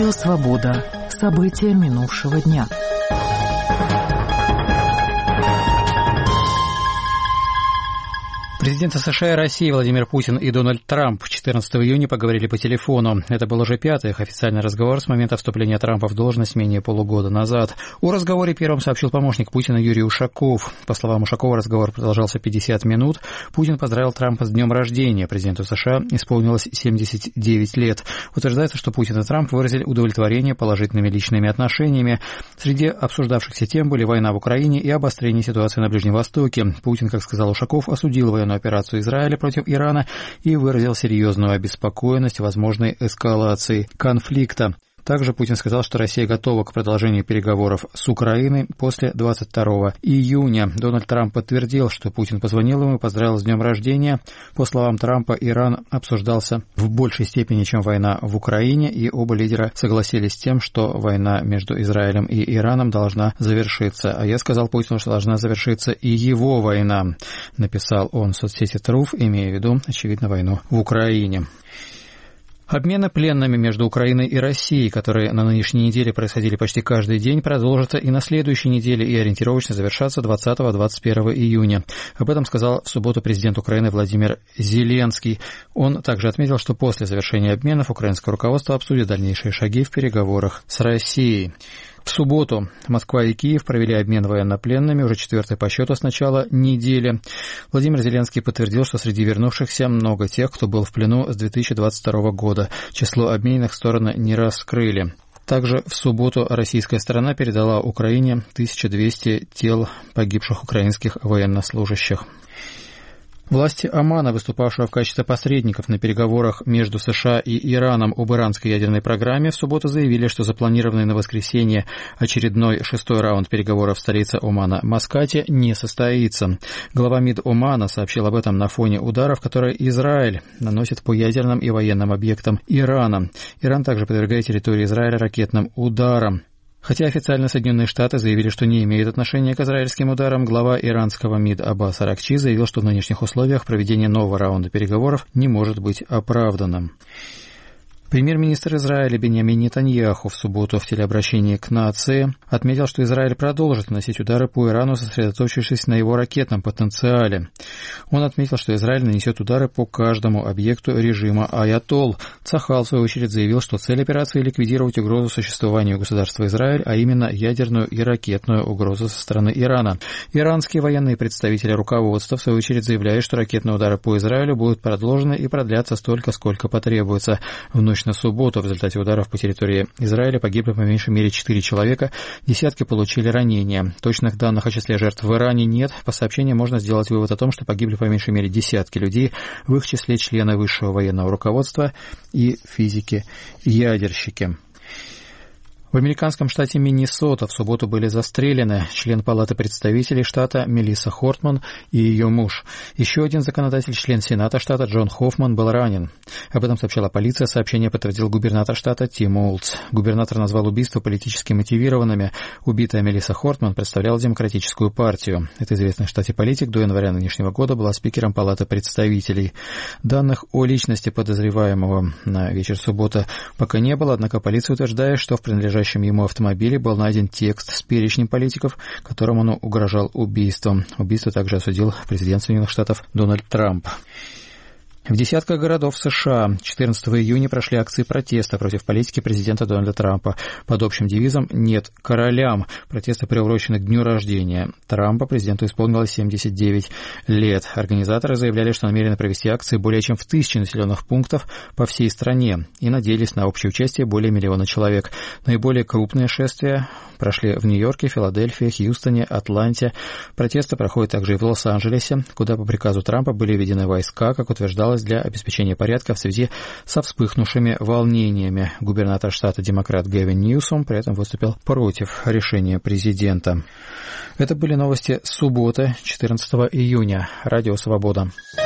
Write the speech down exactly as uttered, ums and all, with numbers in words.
Радио «Свобода». События минувшего дня. Президенты США и России Владимир Путин и Дональд Трамп четырнадцатого июня поговорили по телефону. Это был уже пятый их официальный разговор с момента вступления Трампа в должность менее полугода назад. О разговоре первым сообщил помощник Путина Юрий Ушаков. По словам Ушакова, разговор продолжался пятьдесят минут. Путин поздравил Трампа с днем рождения. Президенту США исполнилось семьдесят девять лет. Утверждается, что Путин и Трамп выразили удовлетворение положительными личными отношениями. Среди обсуждавшихся тем были война в Украине и обострение ситуации на Ближнем Востоке. Путин, как сказал Ушаков, осудил военную операцию Израиля против Ирана и выразил серьезную обеспокоенность возможной эскалации конфликта. Также Путин сказал, что Россия готова к продолжению переговоров с Украиной после двадцать второго июня. Дональд Трамп подтвердил, что Путин позвонил ему и поздравил с днем рождения. По словам Трампа, Иран обсуждался в большей степени, чем война в Украине, и оба лидера согласились с тем, что война между Израилем и Ираном должна завершиться. А я сказал Путину, что должна завершиться и его война, написал он в соцсети Truth, имея в виду, очевидно, войну в Украине. Обмены пленными между Украиной и Россией, которые на нынешней неделе происходили почти каждый день, продолжатся и на следующей неделе и ориентировочно завершатся двадцатого — двадцать первого июня. Об этом сказал в субботу президент Украины Владимир Зеленский. Он также отметил, что после завершения обменов украинское руководство обсудит дальнейшие шаги в переговорах с Россией. В субботу Москва и Киев провели обмен военнопленными, уже четвертый по счету с начала недели. Владимир Зеленский подтвердил, что среди вернувшихся много тех, кто был в плену с две тысячи двадцать второго года. Число обмененных стороны не раскрыли. Также в субботу российская сторона передала Украине тысячу двести тел погибших украинских военнослужащих. Власти Омана, выступавшего в качестве посредников на переговорах между США и Ираном об иранской ядерной программе, в субботу заявили, что запланированный на воскресенье очередной шестой раунд переговоров в столице Омана Маскате не состоится. Глава МИД Омана сообщил об этом на фоне ударов, которые Израиль наносит по ядерным и военным объектам Ирана. Иран также подвергает территорию Израиля ракетным ударам. Хотя официально Соединенные Штаты заявили, что не имеют отношения к израильским ударам, глава иранского МИД Аббас Аракчи заявил, что в нынешних условиях проведение нового раунда переговоров не может быть оправданным. Премьер-министр Израиля Биньямин Нетаньяху в субботу в телеобращении к нации отметил, что Израиль продолжит наносить удары по Ирану, сосредоточившись на его ракетном потенциале. Он отметил, что Израиль нанесет удары по каждому объекту режима Аятолл. Цахал, в свою очередь, заявил, что цель операции — ликвидировать угрозу существованию государства Израиль, а именно ядерную и ракетную угрозу со стороны Ирана. Иранские военные представители руководства, в свою очередь, заявляют, что ракетные удары по Израилю будут продолжены и продлятся столько, сколько потребуется. В ночь на субботу в результате ударов по территории Израиля погибли по меньшей мере четыре человека, десятки получили ранения. Точных данных о числе жертв в Иране нет. По сообщениям можно сделать вывод о том, что погибли по меньшей мере десятки людей, в их числе члены высшего военного руководства и физики-ядерщики. В американском штате Миннесота в субботу были застрелены член Палаты представителей штата Мелисса Хортман и ее муж. Еще один законодатель, член Сената штата Джон Хоффман, был ранен. Об этом сообщала полиция. Сообщение подтвердил губернатор штата Тим Олдс. Губернатор назвал убийства политически мотивированными. Убитая Мелисса Хортман представляла Демократическую партию. Это известный в штате политик до января нынешнего года была спикером Палаты представителей. Данных о личности подозреваемого на вечер субботы пока не было, однако полиция утверждает, что в принадлежащем ему автомобиле был найден текст с перечнем политиков, которым он угрожал убийством. Убийство также осудил президент Соединенных Штатов Дональд Трамп. В десятках городов США четырнадцатого июня прошли акции протеста против политики президента Дональда Трампа под общим девизом «Нет королям». Протесты приурочены к дню рождения Трампа. Президенту исполнилось семьдесят девять лет. Организаторы заявляли, что намерены провести акции более чем в тысячи населенных пунктов по всей стране и надеялись на общее участие более миллиона человек. Наиболее крупные шествия прошли в Нью-Йорке, Филадельфии, Хьюстоне, Атланте. Протесты проходят также и в Лос-Анджелесе, куда по приказу Трампа были введены войска, как утверждалось, для обеспечения порядка в связи со вспыхнувшими волнениями. Губернатор штата демократ Гэвин Ньюсом при этом выступил против решения президента. Это были новости субботы, четырнадцатого июня. Радио «Свобода».